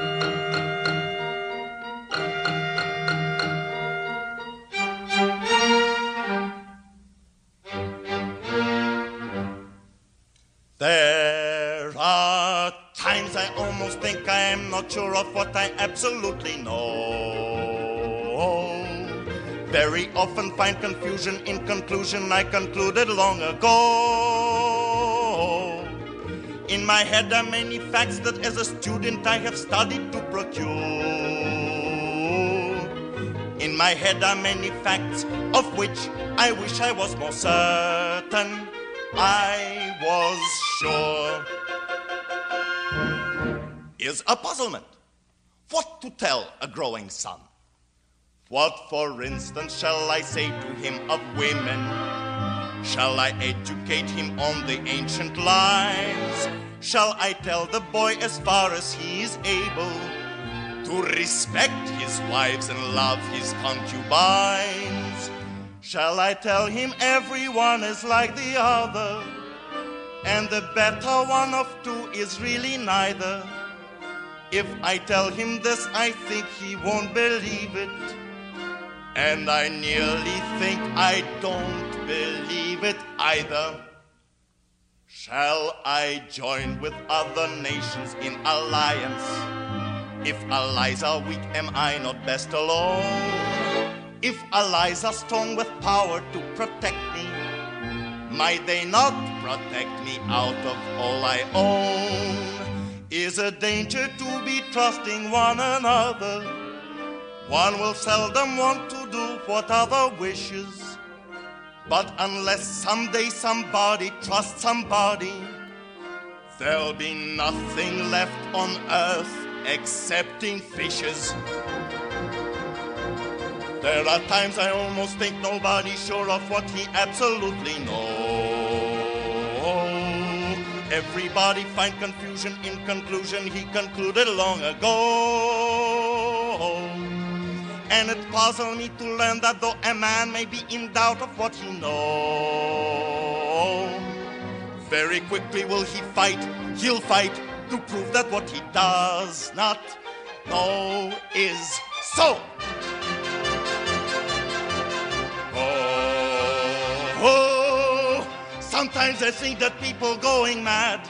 There are times I almost think I'm not sure of what I absolutely know. Very often find confusion in conclusion I concluded long ago. In my head are many facts that as a student I have studied to procure. In my head are many facts of which I wish I was more certain. I was sure, is a puzzlement. What to tell a growing son? What, for instance, shall I say to him of women? Shall I educate him on the ancient lines? Shall I tell the boy as far as he is able to respect his wives and love his concubines? Shall I tell him everyone is like the other, and the better one of two is really neither? If I tell him this, I think he won't believe it, and I nearly think I don't believe it either. Shall I join with other nations in alliance? If allies are weak, am I not best alone? If allies are strong with power to protect me, might they not protect me out of all I own? Is a danger to be trusting one another. One will seldom want to do what other wishes. But unless someday somebody trusts somebody, there'll be nothing left on earth excepting fishes. There are times I almost think nobody's sure of what he absolutely knows. Everybody find confusion in conclusion he concluded long ago. And it puzzled me to learn that though a man may be in doubt of what he knows, very quickly will he fight, he'll fight to prove that what he does not know is so. Oh, oh, sometimes I think that people going mad.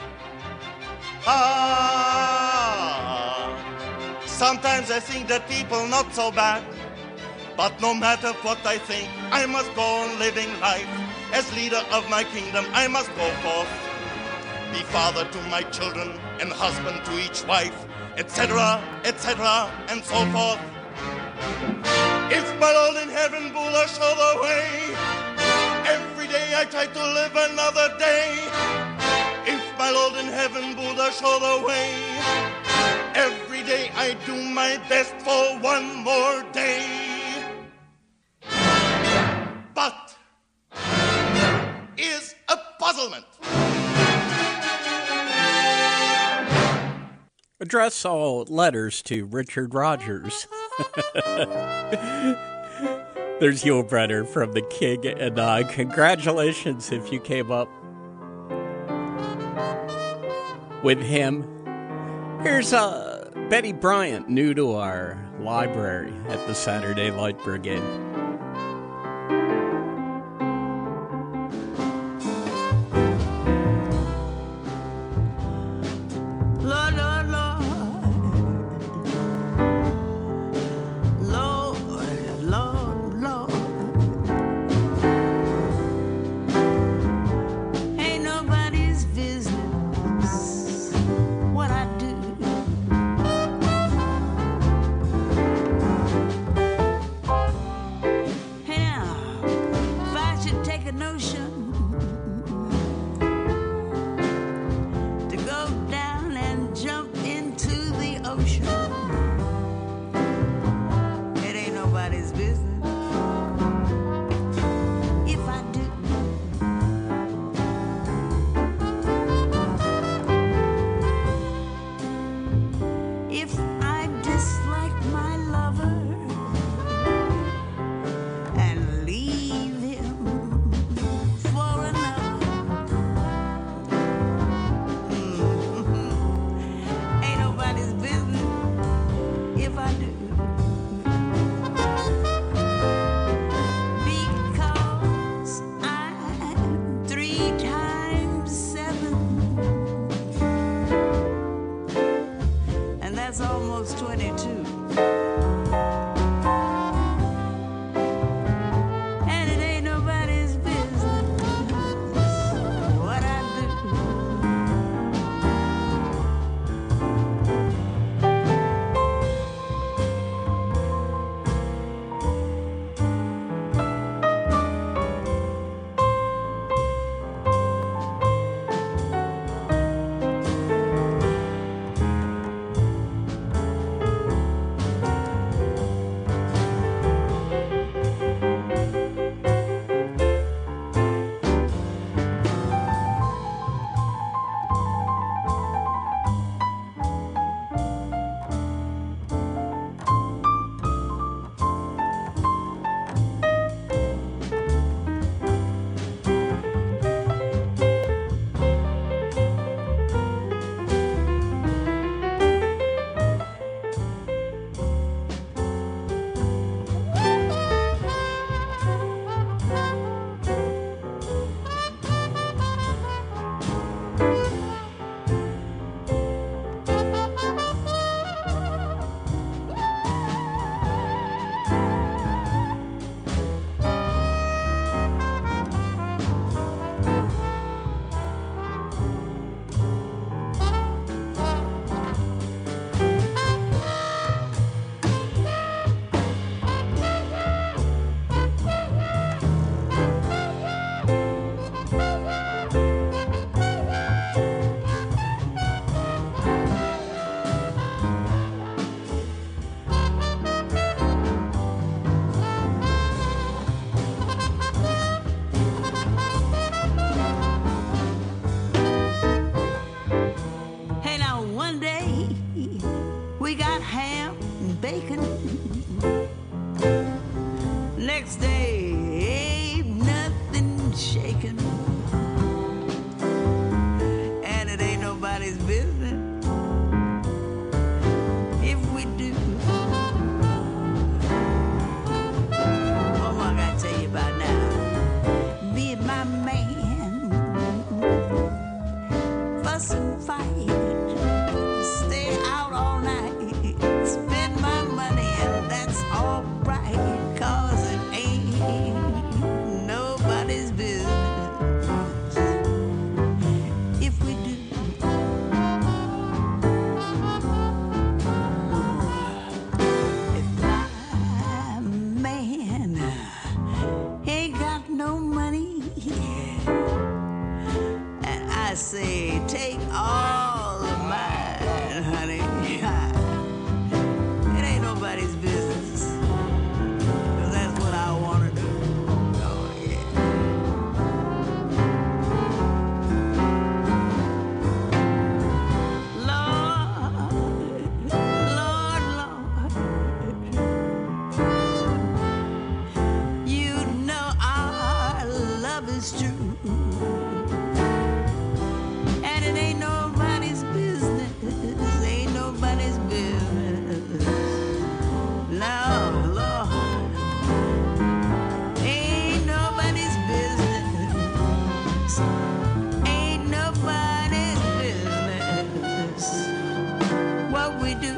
Ah, sometimes I think that people not so bad. But no matter what I think, I must go on living life. As leader of my kingdom, I must go forth, be father to my children and husband to each wife, et cetera, et cetera, and so forth. If my Lord in heaven, Buddha, show the way, every day I try to live another day. If my Lord in heaven, Buddha, show the way, every day I do my best for one more day. But is a puzzlement. Address all letters to Richard Rogers. There's Yul Brynner from The King, and uh, congratulations if you came up with him. Here's uh, Betty Bryant, new to our library at the Saturday Light Brigade. now one day we got ham and bacon. Next day ain't nothing shaking. And it ain't nobody's business if we do. What more I gotta tell you about now? Me and my man fuss and fight, stay out all night, spend my money, and that's all right, 'cause it ain't nobody's business if we do. If my man ain't got no money, and I say take all of mine, honey, it ain't nobody's business, 'cause that's what I want to do. Oh, yeah. Lord, Lord, Lord, you know our love is true, and it ain't nobody's business, ain't nobody's business. No, Lord, ain't nobody's business, ain't nobody's business what we do.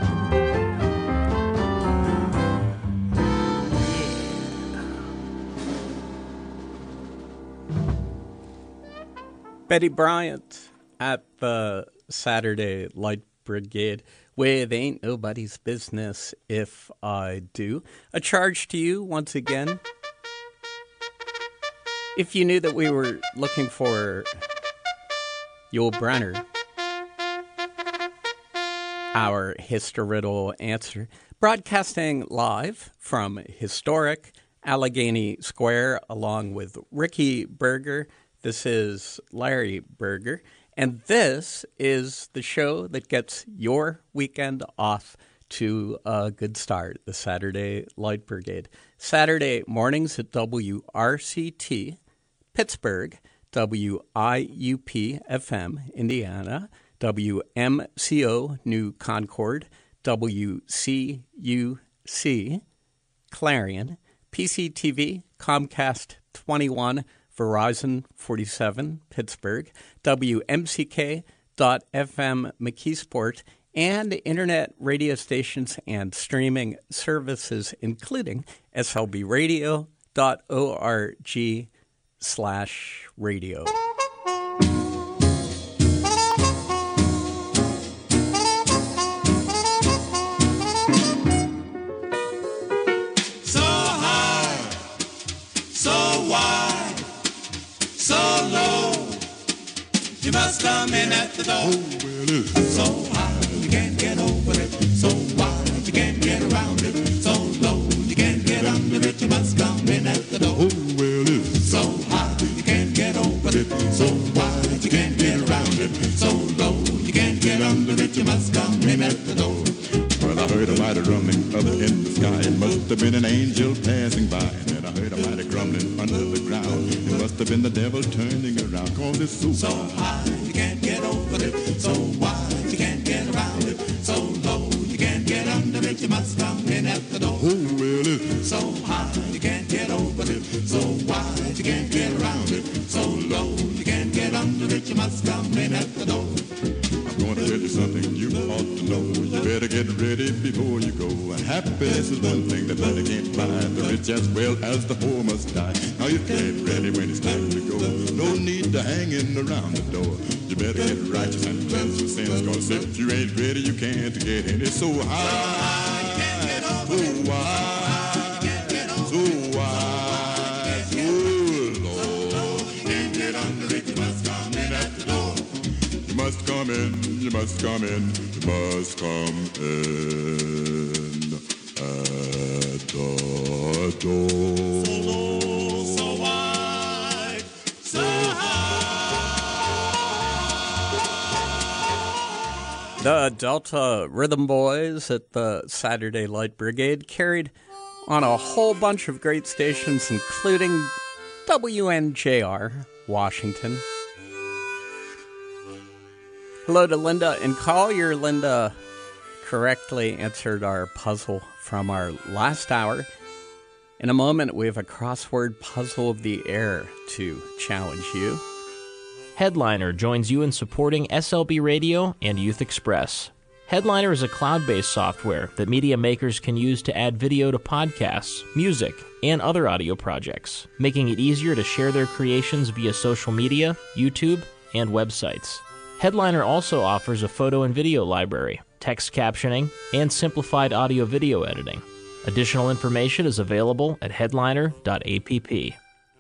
Betty Bryant at the Saturday Light Brigade with Ain't Nobody's Business If I Do. A charge to you once again. If you knew that we were looking for Yul Brynner, our historical answer, broadcasting live from historic Allegheny Square along with Ricky Berger. This is Larry Berger, and this is the show that gets your weekend off to a good start, the Saturday Light Brigade. Saturday mornings at W R C T, Pittsburgh, W I U P F M, Indiana, W M C O, New Concord, W C U C, Clarion, P C T V, Comcast twenty-one, Verizon forty-seven, Pittsburgh, W M C K dot F M McKeesport, and internet radio stations and streaming services, including S L B radio dot org slash radio. So high, so wide, so low, you must come in at the door. So high, you can't get over it. So wide, you can't get around it. So low, you can't get under it. You must come in at the door. So high, you can't get over it. So wide, you can't get around it. So low, you can't get under it. You must come in at the door. Well, I heard a mighty rumbling up in the sky. It must have been an angel passing by. And then I heard a mighty grumbling under the ground. It must have been the devil turning around. Cause it's so, so high, you can't get over it. So wide, you can't get around it. So low, you can't get under it. You must come in at the door. Oh, well, it's so high, you can't get over it. So wide, you can't get around it. So low, you can't get under it. You must come in at the door. I'm going to tell you something you ought to know. You better get ready before you go. Happiness is one thing that money can't buy. The rich as well as the poor must die. Now you get ready when it's time to go. No need to hanging around the door. You better get righteous and cleanse your sins. Cause if you ain't ready, you can't get in. It's so high, you can't get over so it. wide, you can't get over so wide, so low. You can't get under it. You must come in at the door. You must come in, you must come in, you must come in at the door. So low, so wide, so high. The Delta Rhythm Boys at the Saturday Light Brigade carried on a whole bunch of great stations, including W N J R, Washington. Hello to Linda in Collier. Linda correctly answered our puzzle from our last hour. In a moment, we have a crossword puzzle of the air to challenge you. Headliner joins you in supporting S L B Radio and Youth Express. Headliner is a cloud-based software that media makers can use to add video to podcasts, music, and other audio projects, making it easier to share their creations via social media, YouTube, and websites. Headliner also offers a photo and video library, text captioning, and simplified audio-video editing. Additional information is available at headliner dot app.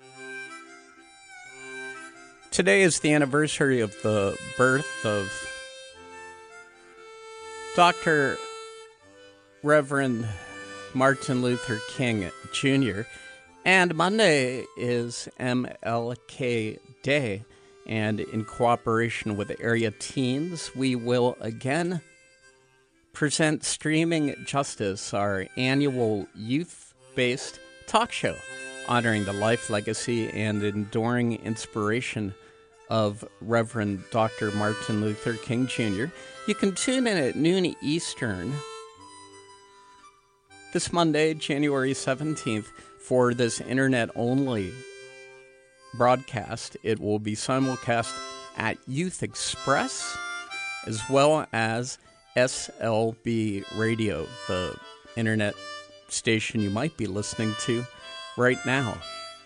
Today is the anniversary of the birth of Doctor Reverend Martin Luther King Junior And Monday is M L K Day. And in cooperation with Area Teens, we will again present Streaming Justice, our annual youth-based talk show honoring the life, legacy, and enduring inspiration of Reverend Doctor Martin Luther King Junior You can tune in at noon Eastern this Monday, January seventeenth, for this internet-only broadcast. It will be simulcast at Youth Express as well as S L B Radio, the internet station you might be listening to right now.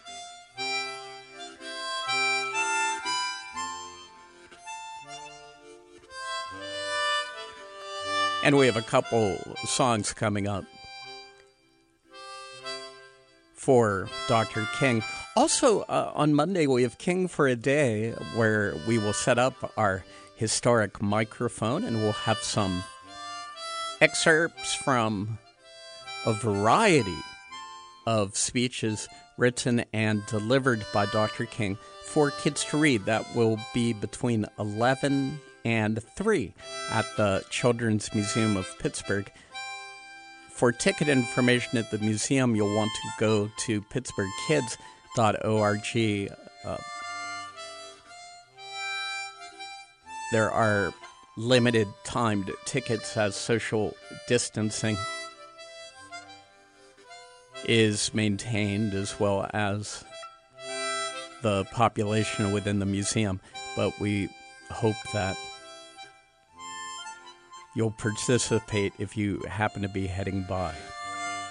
And we have a couple songs coming up for Doctor King. Also, uh, on Monday, we have King for a Day, where we will set up our historic microphone and we'll have some excerpts from a variety of speeches written and delivered by Doctor King for kids to read. That will be between eleven and three at the Children's Museum of Pittsburgh. For ticket information at the museum, you'll want to go to pittsburgh kids dot org. Uh, there are limited timed tickets as social distancing is maintained, as well as the population within the museum. But we hope that you'll participate if you happen to be heading by.